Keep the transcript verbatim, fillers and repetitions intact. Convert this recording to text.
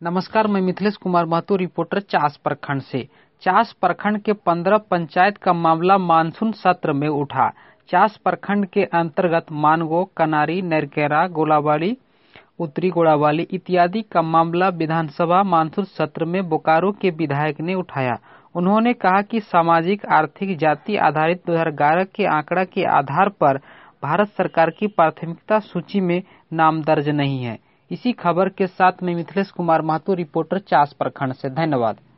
नमस्कार, मैं मिथिलेश कुमार महतो, रिपोर्टर चास प्रखंड से। चास प्रखंड के पंद्रह पंचायत का मामला मानसून सत्र में उठा। चास प्रखंड के अंतर्गत मानगो, कनारी, नरकेरा, गोलावाली, उत्तरी गोड़ावाली इत्यादि का मामला विधानसभा मानसून सत्र में बोकारो के विधायक ने उठाया। उन्होंने कहा कि सामाजिक आर्थिक जाति आधारित दो हजार ग्यारह के आंकड़ा के आधार पर भारत सरकार की प्राथमिकता सूची में नाम दर्ज नहीं है। इसी खबर के साथ मैं मिथिलेश कुमार महतो, रिपोर्टर चास प्रखंड से। धन्यवाद।